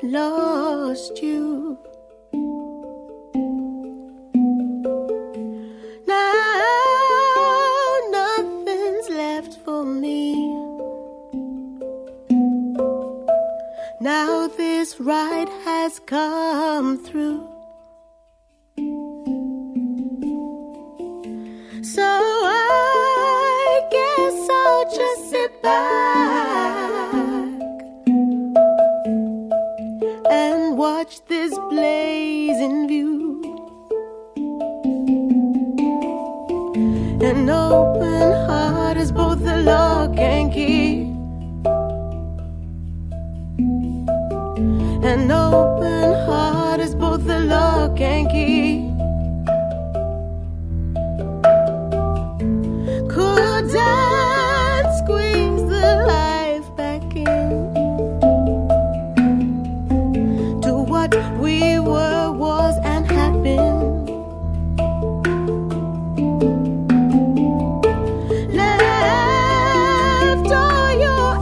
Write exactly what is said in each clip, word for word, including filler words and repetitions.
lost you. Now nothing's left for me. Now this ride has come through. So I guess I'll just sit back and watch this blazing view. An open heart is both the lock and key. An open heart is both the lock and key. Could I squeeze the life back in to what we were, was, and had been? Left all your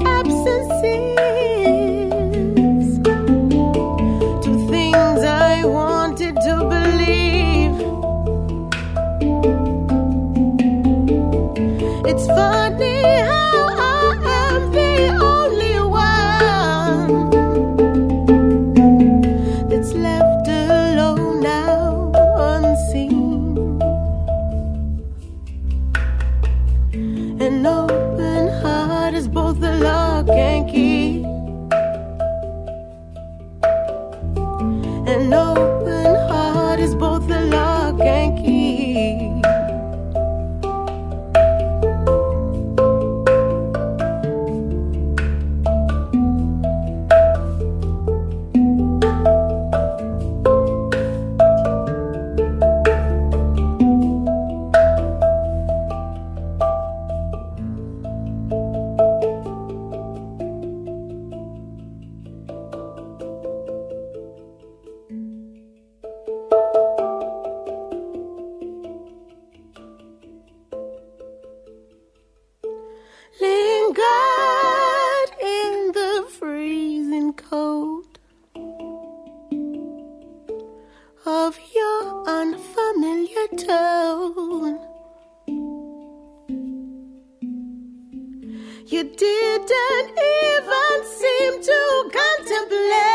absences to things I wanted to believe. It's funny how I am the only one that's left alone now, unseen. An open heart is both the lock and key. An open heart is both the lock and key. Lingered in the freezing cold of your unfamiliar tone. You didn't even seem to contemplate